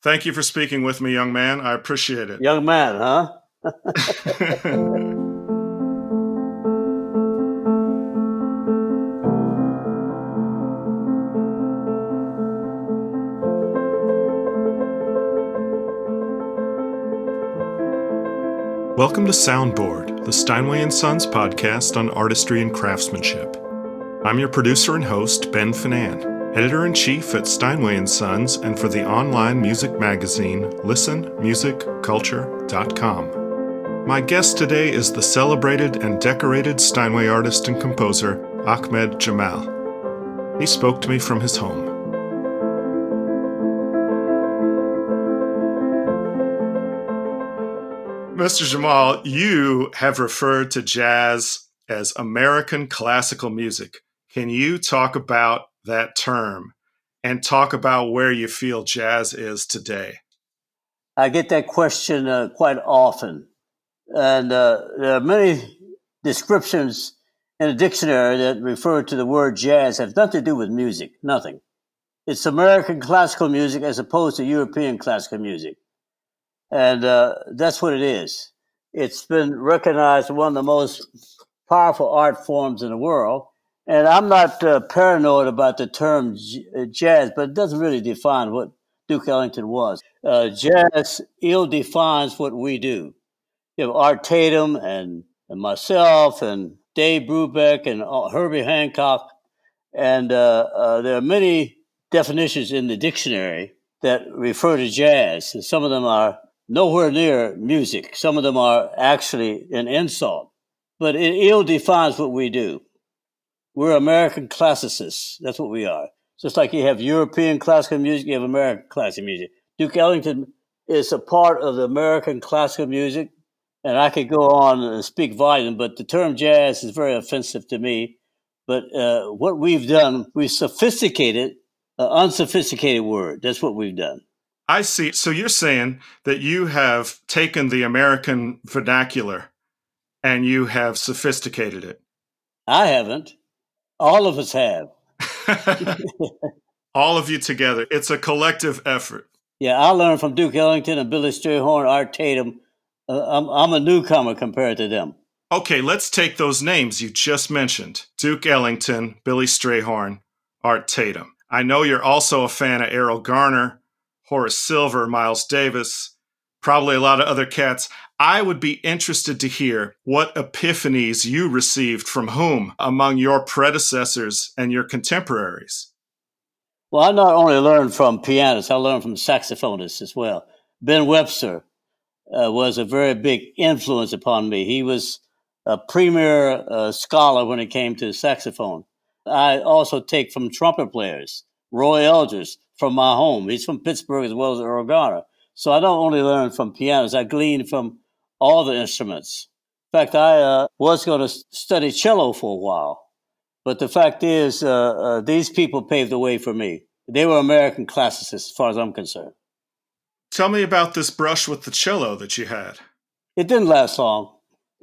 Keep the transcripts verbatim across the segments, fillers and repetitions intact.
Thank you for speaking with me, young man. I appreciate it. Young man, huh? Welcome to Soundboard, the Steinway and Sons podcast on artistry and craftsmanship. I'm your producer and host, Ben Finan, editor-in-chief at Steinway and Sons and for the online music magazine listen music culture dot com. My guest today is the celebrated and decorated Steinway artist and composer Ahmed Jamal. He spoke to me from his home. Mister Jamal, you have referred to jazz as American classical music. Can you talk about that term and talk about where you feel jazz is today? I get that question uh, quite often. And uh, there are many descriptions in a dictionary that refer to the word jazz. It has nothing to do with music, nothing. It's American classical music as opposed to European classical music. And uh, that's what it is. It's been recognized as one of the most powerful art forms in the world. And I'm not uh, paranoid about the term j- jazz, but it doesn't really define what Duke Ellington was. Uh, jazz ill defines what we do. You have Art Tatum and, and myself and Dave Brubeck and uh, Herbie Hancock. And uh, uh, there are many definitions in the dictionary that refer to jazz. And some of them are nowhere near music. Some of them are actually an insult. But it ill defines what we do. We're American classicists. That's what we are. Just like you have European classical music, you have American classical music. Duke Ellington is a part of the American classical music, and I could go on and speak volume, but the term jazz is very offensive to me. But uh, what we've done, we've sophisticated an unsophisticated word. That's what we've done. I see. So you're saying that you have taken the American vernacular and you have sophisticated it. I haven't. All of us have. All of you together. It's a collective effort. Yeah, I learned from Duke Ellington and Billy Strayhorn, Art Tatum. Uh, I'm, I'm a newcomer compared to them. Okay, let's take those names you just mentioned. Duke Ellington, Billy Strayhorn, Art Tatum. I know you're also a fan of Errol Garner, Horace Silver, Miles Davis, probably a lot of other cats. I would be interested to hear what epiphanies you received from whom among your predecessors and your contemporaries. Well, I not only learned from pianists, I learned from saxophonists as well. Ben Webster uh, was a very big influence upon me. He was a premier uh, scholar when it came to saxophone. I also take from trumpet players, Roy Eldridge from my home. He's from Pittsburgh as well as Errol Garner. So I don't only learn from pianists, I glean from all the instruments. In fact, I uh, was going to study cello for a while. But the fact is, uh, uh, these people paved the way for me. They were American classicists as far as I'm concerned. Tell me about this brush with the cello that you had. It didn't last long.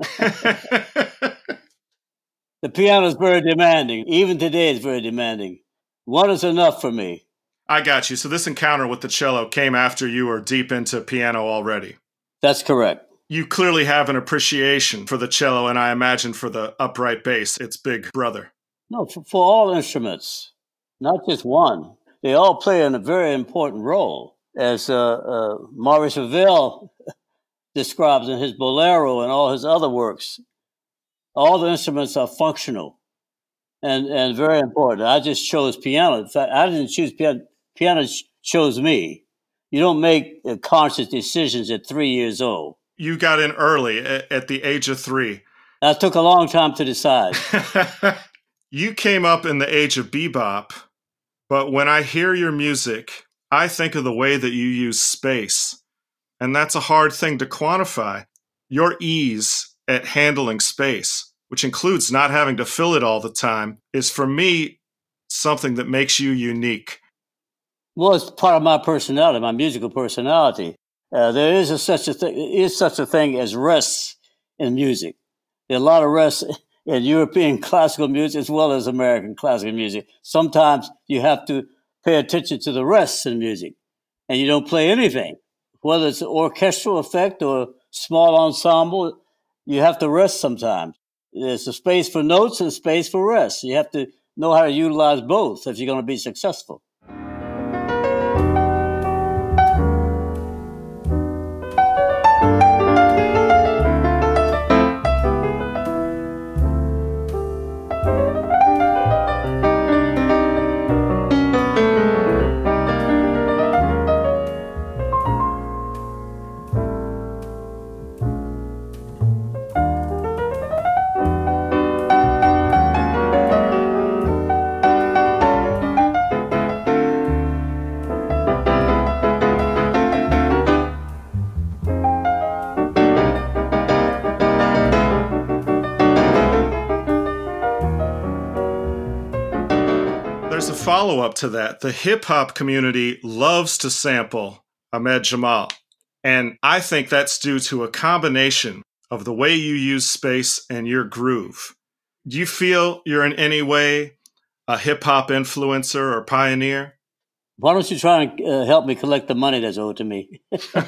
The piano is very demanding. Even today, it's very demanding. One is enough for me. I got you. So this encounter with the cello came after you were deep into piano already. That's correct. You clearly have an appreciation for the cello, and I imagine for the upright bass, its big brother. No, for, for all instruments, not just one. They all play a very important role. As uh, uh, Maurice Ravel describes in his Bolero and all his other works, all the instruments are functional and, and very important. I just chose piano. In fact, I didn't choose piano. Piano chose me. You don't make uh, conscious decisions at three years old. You got in early, at the age of three. That took a long time to decide. You came up in the age of bebop, but when I hear your music, I think of the way that you use space. And that's a hard thing to quantify. Your ease at handling space, which includes not having to fill it all the time, is for me something that makes you unique. Well, it's part of my personality, my musical personality. Uh, there is a, such a thing is such a thing as rest in music. There are a lot of rest in European classical music as well as American classical music. Sometimes you have to pay attention to the rests in music. and you don't play anything, whether it's an orchestral effect or small ensemble, you have to rest sometimes. There's a space for notes and a space for rest. You have to know how to utilize both if you're going to be successful. There's a follow-up to that. The hip-hop community loves to sample Ahmad Jamal, and I think that's due to a combination of the way you use space and your groove. Do you feel you're in any way a hip-hop influencer or pioneer? Why don't you try and uh, help me collect the money that's owed to me?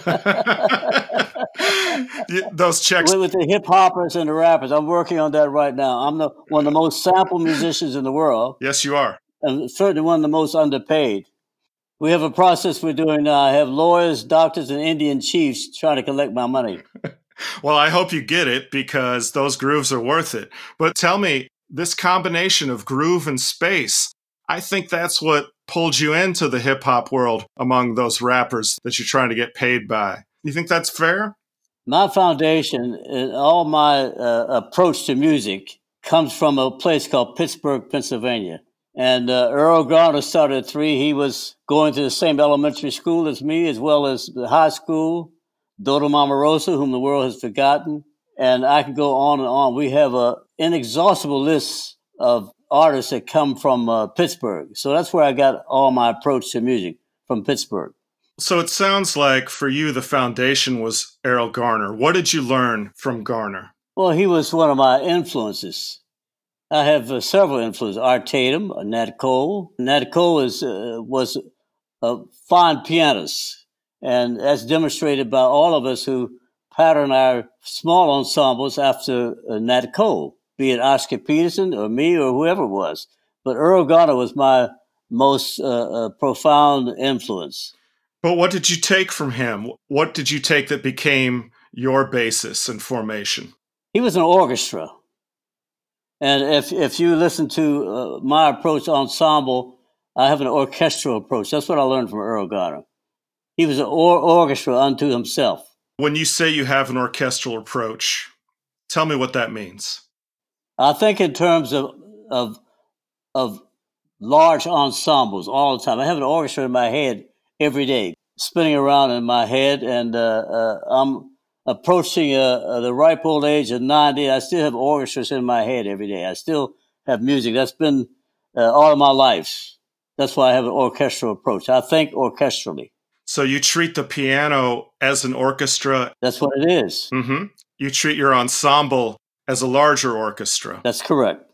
Those checks. With, with the hip-hoppers and the rappers, I'm working on that right now. I'm the, one of the most sampled musicians in the world. Yes, you are. And certainly one of the most underpaid. We have a process we're doing now. I have lawyers, doctors, and Indian chiefs trying to collect my money. Well, I hope you get it because those grooves are worth it. But tell me, this combination of groove and space, I think that's what pulled you into the hip-hop world among those rappers that you're trying to get paid by. You think that's fair? My foundation and all my uh, approach to music comes from a place called Pittsburgh, Pennsylvania. And uh, Earl Garner started at three. He was going to the same elementary school as me, as well as the high school. Dodo Mama Rosa, whom the world has forgotten. And I can go on and on. We have an inexhaustible list of artists that come from uh, Pittsburgh. So that's where I got all my approach to music, from Pittsburgh. So it sounds like for you, the foundation was Erroll Garner. What did you learn from Garner? Well, he was one of my influences. I have uh, several influences. Art Tatum, Nat Cole. Nat Cole is, uh, was a fine pianist, and that's demonstrated by all of us who pattern our small ensembles after uh, Nat Cole, be it Oscar Peterson or me or whoever it was. But Earl Garner was my most uh, uh, profound influence. But what did you take from him? What did you take that became your basis and formation? He was an orchestra. And if if you listen to uh, my approach to ensemble, I have an orchestral approach. That's what I learned from Earl Garner. He was an or- orchestra unto himself. When you say you have an orchestral approach, tell me what that means. I think in terms of of of large ensembles all the time. I have an orchestra in my head every day, spinning around in my head, and uh, uh, I'm approaching uh, uh, the ripe old age of ninety. I still have orchestras in my head every day. I still have music. That's been uh, all of my life. That's why I have an orchestral approach. I think orchestrally. So you treat the piano as an orchestra. That's what it is. Mm-hmm. You treat your ensemble as a larger orchestra. That's correct.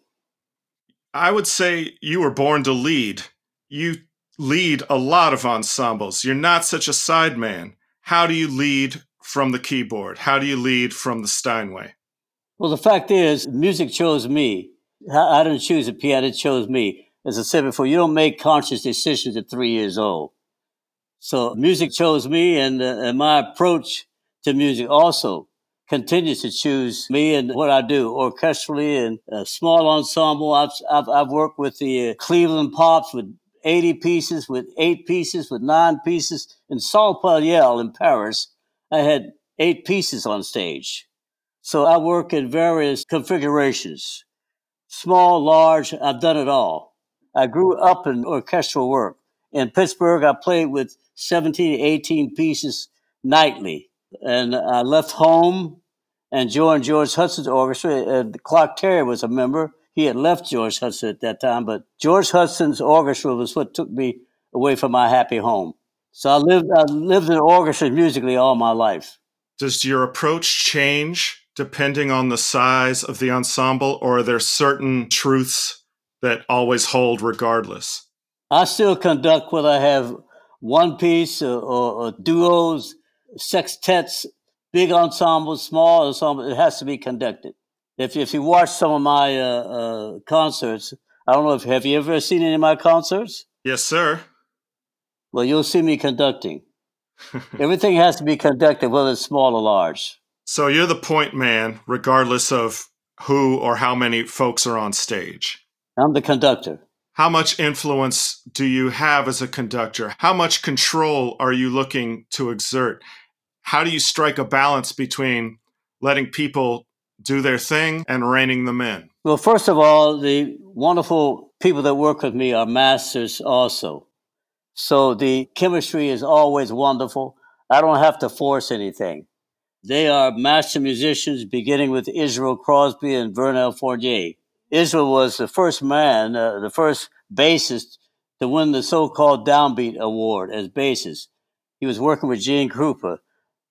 I would say you were born to lead. You lead a lot of ensembles. You're not such a sideman. How do you lead from the keyboard? How do you lead from the Steinway? Well, the fact is, music chose me. I didn't choose the piano, it chose me. As I said before, you don't make conscious decisions at three years old. So music chose me, and, uh, and my approach to music also continues to choose me and what I do orchestrally and a small ensemble. I've, I've, I've worked with the uh, Cleveland Pops with eighty pieces, with eight pieces, with nine pieces. In Saul Paliel in Paris, I had eight pieces on stage. So I work in various configurations, small, large. I've done it all. I grew up in orchestral work. In Pittsburgh, I played with seventeen, eighteen pieces nightly. And I left home and joined George Hudson's orchestra. And Clark Terry was a member. He had left George Hudson at that time, but George Hudson's orchestra was what took me away from my happy home. So I lived, I lived in orchestra musically all my life. Does your approach change depending on the size of the ensemble, or are there certain truths that always hold regardless? I still conduct whether I have one piece or, or, or duos, sextets, big ensembles, small ensembles. It has to be conducted. If if you watch some of my uh, uh, concerts, I don't know if have you ever seen any of my concerts? Yes, sir. Well, you'll see me conducting. Everything has to be conducted, whether it's small or large. So you're the point man, regardless of who or how many folks are on stage. I'm the conductor. How much influence do you have as a conductor? How much control are you looking to exert? How do you strike a balance between letting people do their thing and reining them in? Well, first of all, the wonderful people that work with me are masters also. So the chemistry is always wonderful. I don't have to force anything. They are master musicians, beginning with Israel Crosby and Vernel Fournier. Israel was the first man, uh, the first bassist to win the so-called Downbeat Award as bassist. He was working with Gene Krupa.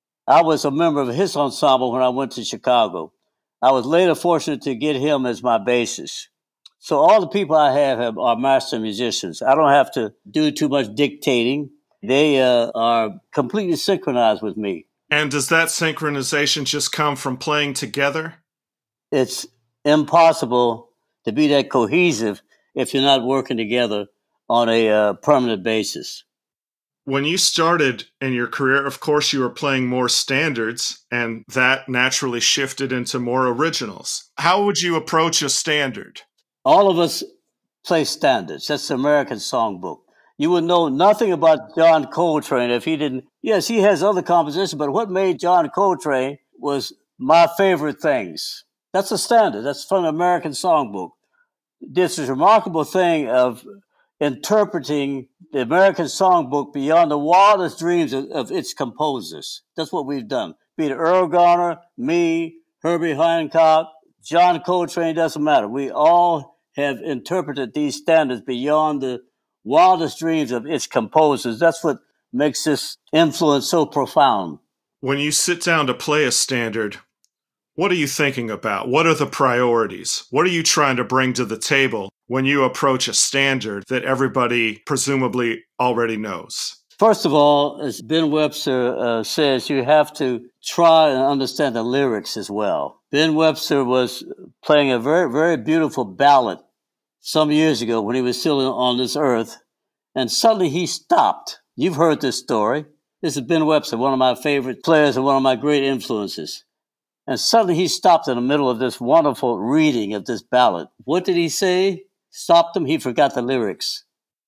I was a member of his ensemble when I went to Chicago. I was later fortunate to get him as my bassist. So all the people I have, have are master musicians. I don't have to do too much dictating. They uh, are completely synchronized with me. And does that synchronization just come from playing together? It's impossible to be that cohesive if you're not working together on a uh, permanent basis. When you started in your career, of course, you were playing more standards, and that naturally shifted into more originals. How would you approach a standard? All of us play standards. That's the American Songbook. You would know nothing about John Coltrane if he didn't. Yes, he has other compositions, but what made John Coltrane was My Favorite Things. That's a standard. That's from the American Songbook. This is a remarkable thing of interpreting the American Songbook beyond the wildest dreams of, of its composers. That's what we've done. Be it Earl Garner, me, Herbie Hancock, John Coltrane, doesn't matter. We all have interpreted these standards beyond the wildest dreams of its composers. That's what makes this influence so profound. When you sit down to play a standard, what are you thinking about? What are the priorities? What are you trying to bring to the table when you approach a standard that everybody presumably already knows? First of all, as Ben Webster uh, says, you have to try and understand the lyrics as well. Ben Webster was playing a very, very beautiful ballad some years ago when he was still on this earth, and suddenly he stopped. You've heard this story. This is Ben Webster, one of my favorite players and one of my great influences. And suddenly he stopped in the middle of this wonderful reading of this ballad. What did he say? Stopped him. He forgot the lyrics.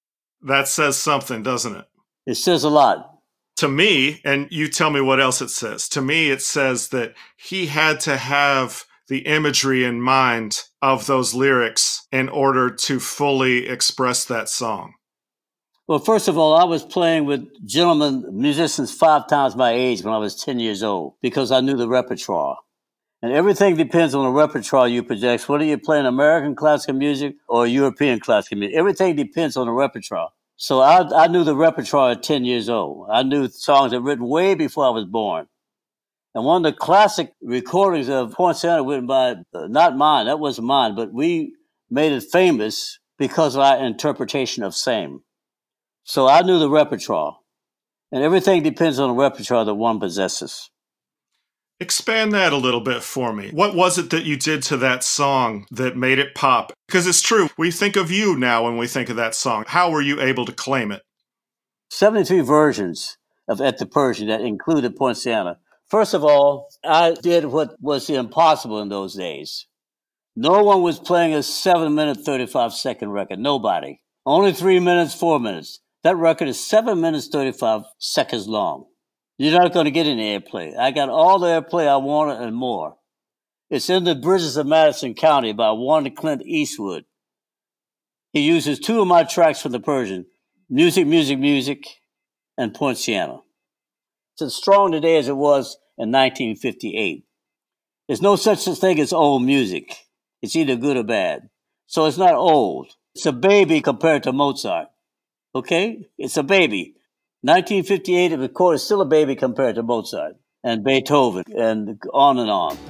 That says something, doesn't it? It says a lot. To me, and you tell me what else it says. To me, it says that he had to have the imagery in mind of those lyrics in order to fully express that song. Well, first of all, I was playing with gentlemen, musicians five times my age when I was ten years old because I knew the repertoire. And everything depends on the repertoire you project, whether you're playing American classical music or European classical music. Everything depends on the repertoire. So I, I knew the repertoire at ten years old. I knew songs that were written way before I was born. And one of the classic recordings of Poinciana written by, uh, not mine, that wasn't mine, but we made it famous because of our interpretation of Same. So I knew the repertoire. And everything depends on the repertoire that one possesses. Expand that a little bit for me. What was it that you did to that song that made it pop? Because it's true, we think of you now when we think of that song. How were you able to claim it? seventy-three versions of At the Persian that included Poinciana. First of all, I did what was impossible in those days. No one was playing a seven minute, thirty-five second record. Nobody. Only three minutes, four minutes. That record is seven minutes, thirty-five seconds long. You're not going to get any airplay. I got all the airplay I wanted and more. It's in the Bridges of Madison County by one Clint Eastwood. He uses two of my tracks from the Persian, Music, Music, Music, and Poinciana. It's as strong today as it was in nineteen fifty-eight. There's no such thing as old music. It's either good or bad. So it's not old. It's a baby compared to Mozart. Okay? It's a baby. nineteen fifty-eight, of course, is still a baby compared to Mozart and Beethoven and on and on.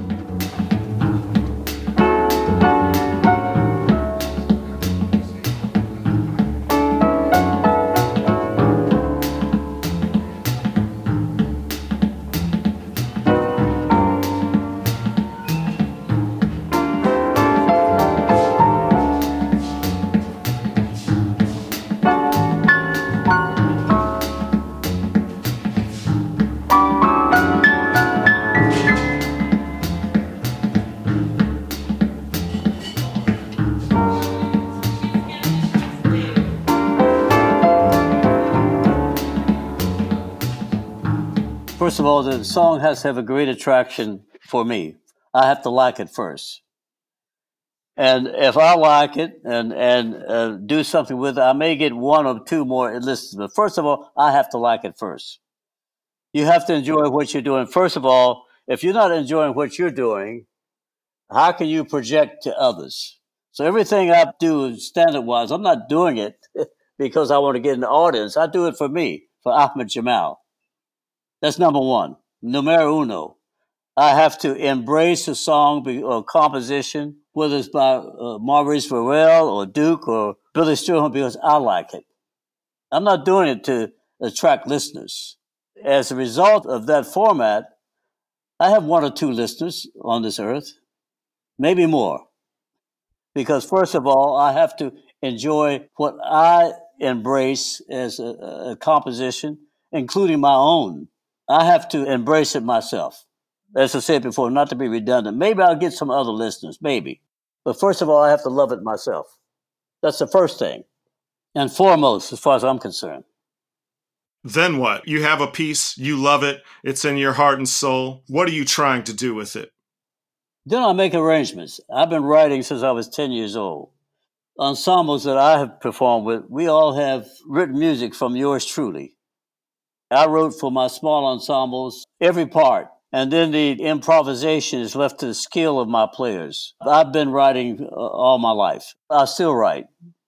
First of all, the song has to have a great attraction for me. I have to like it first. And if I like it and, and uh, do something with it, I may get one or two more listens. But first of all, I have to like it first. You have to enjoy what you're doing. First of all, if you're not enjoying what you're doing, how can you project to others? So everything I do standard-wise, I'm not doing it because I want to get an audience. I do it for me, for Ahmad Jamal. That's number one. Numero uno. I have to embrace a song or composition, whether it's by uh, Maurice Farrell or Duke or Billy Strayhorn, because I like it. I'm not doing it to attract listeners. As a result of that format, I have one or two listeners on this earth, maybe more. Because first of all, I have to enjoy what I embrace as a, a composition, including my own. I have to embrace it myself. As I said before, not to be redundant. Maybe I'll get some other listeners, maybe. But first of all, I have to love it myself. That's the first thing. And foremost, as far as I'm concerned. Then what? You have a piece, you love it, it's in your heart and soul. What are you trying to do with it? Then I make arrangements. I've been writing since I was ten years old. Ensembles that I have performed with, we all have written music from yours truly. I wrote for my small ensembles every part. And then the improvisation is left to the skill of my players. I've been writing uh, all my life. I still write.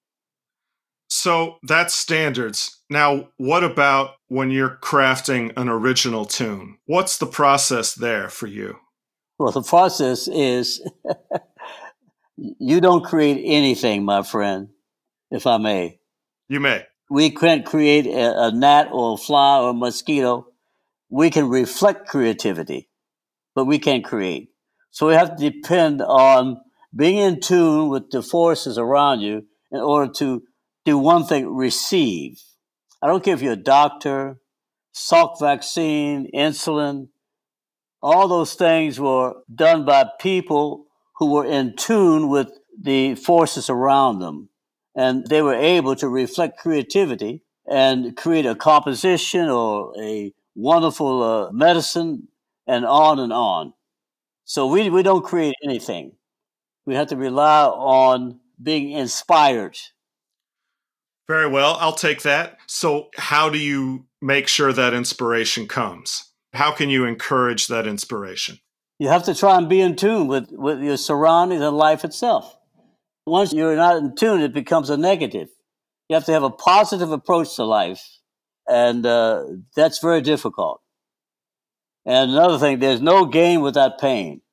So that's standards. Now, what about when you're crafting an original tune? What's the process there for you? Well, the process is you don't create anything, my friend, if I may. You may. We can't create a, a gnat or a fly or a mosquito. We can reflect creativity, but we can't create. So we have to depend on being in tune with the forces around you in order to do one thing, receive. I don't care if you're a doctor, Salk vaccine, insulin, all those things were done by people who were in tune with the forces around them. And they were able to reflect creativity and create a composition or a wonderful uh, medicine and on and on. So we, we don't create anything. We have to rely on being inspired. Very well, I'll take that. So how do you make sure that inspiration comes? How can you encourage that inspiration? You have to try and be in tune with, with your surroundings and life itself. Once you're not in tune, it becomes a negative. You have to have a positive approach to life, and uh, that's very difficult. And another thing, there's no gain without pain.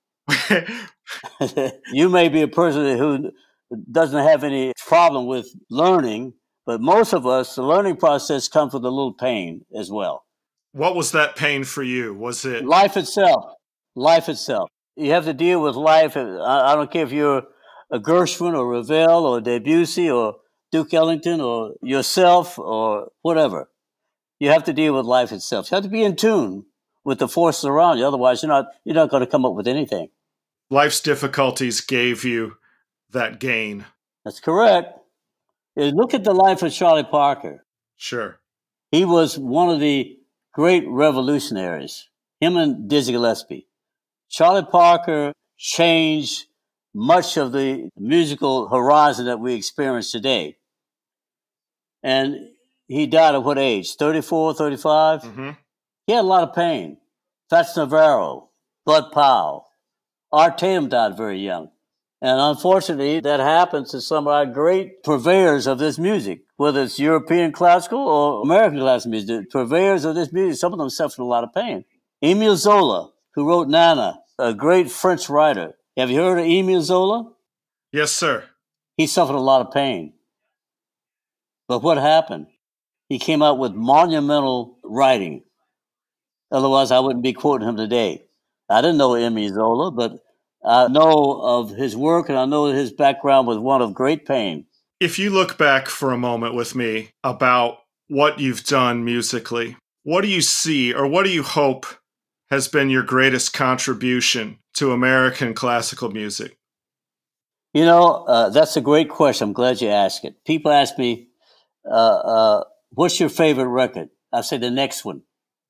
You may be a person who doesn't have any problem with learning, but most of us, the learning process comes with a little pain as well. What was that pain for you? Was it life itself? Life itself. You have to deal with life. I don't care if you're a Gershwin or Ravel or Debussy or Duke Ellington or yourself or whatever. You have to deal with life itself. You have to be in tune with the forces around you. Otherwise, you're not you're not going to come up with anything. Life's difficulties gave you that gain. That's correct. Look at the life of Charlie Parker. Sure. He was one of the great revolutionaries, him and Dizzy Gillespie. Charlie Parker changed much of the musical horizon that we experience today. And he died at what age? thirty-four, thirty-five? Mm-hmm. He had a lot of pain. Fats Navarro, Bud Powell, Art Tatum died very young. And unfortunately, that happens to some of our great purveyors of this music, whether it's European classical or American classical music. The purveyors of this music, some of them suffered a lot of pain. Émile Zola, who wrote Nana, a great French writer. Have you heard of Émile Zola? Yes, sir. He suffered a lot of pain. But what happened? He came out with monumental writing. Otherwise, I wouldn't be quoting him today. I didn't know Émile Zola, but I know of his work, and I know that his background was one of great pain. If you look back for a moment with me about what you've done musically, what do you see or what do you hope has been your greatest contribution to American classical music? You know, uh, that's a great question. I'm glad you asked it. People ask me, uh, uh, what's your favorite record? I say the next one.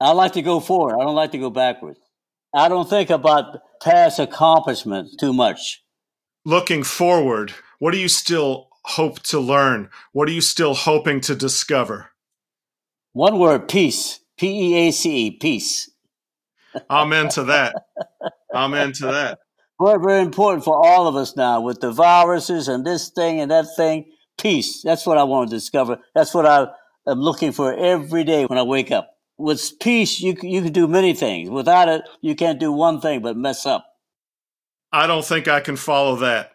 I like to go forward. I don't like to go backwards. I don't think about past accomplishments too much. Looking forward, what do you still hope to learn? What are you still hoping to discover? One word, peace. P E A C E, peace. Amen to that. Amen to that. Very, very important for all of us now with the viruses and this thing and that thing. Peace. That's what I want to discover. That's what I am looking for every day when I wake up. With peace, you you can do many things. Without it, you can't do one thing but mess up. I don't think I can follow that.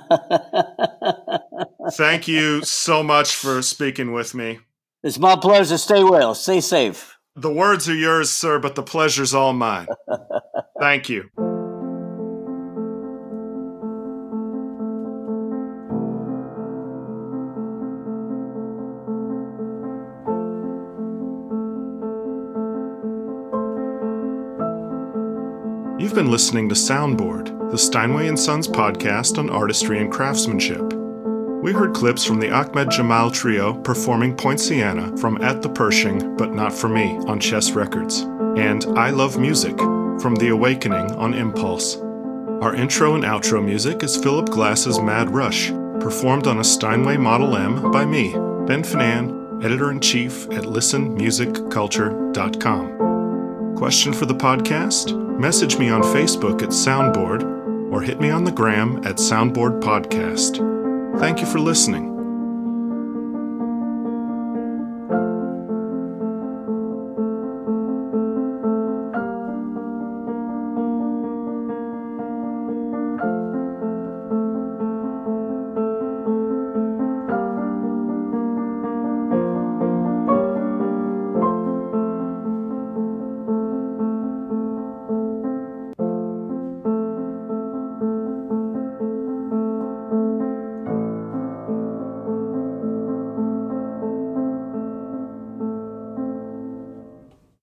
Thank you so much for speaking with me. It's my pleasure. Stay well. Stay safe. The words are yours, sir, but the pleasure's all mine. Thank you. You've been listening to Soundboard, the Steinway and Sons podcast on artistry and craftsmanship. We heard clips from the Ahmed Jamal Trio performing Poinciana from At the Pershing, But Not For Me on Chess Records, and I Love Music from The Awakening on Impulse. Our intro and outro music is Philip Glass's Mad Rush, performed on a Steinway Model M by me, Ben Finan, Editor-in-Chief at listen music culture dot com. Question for the podcast? Message me on Facebook at Soundboard or hit me on the gram at Soundboard Podcast. Thank you for listening.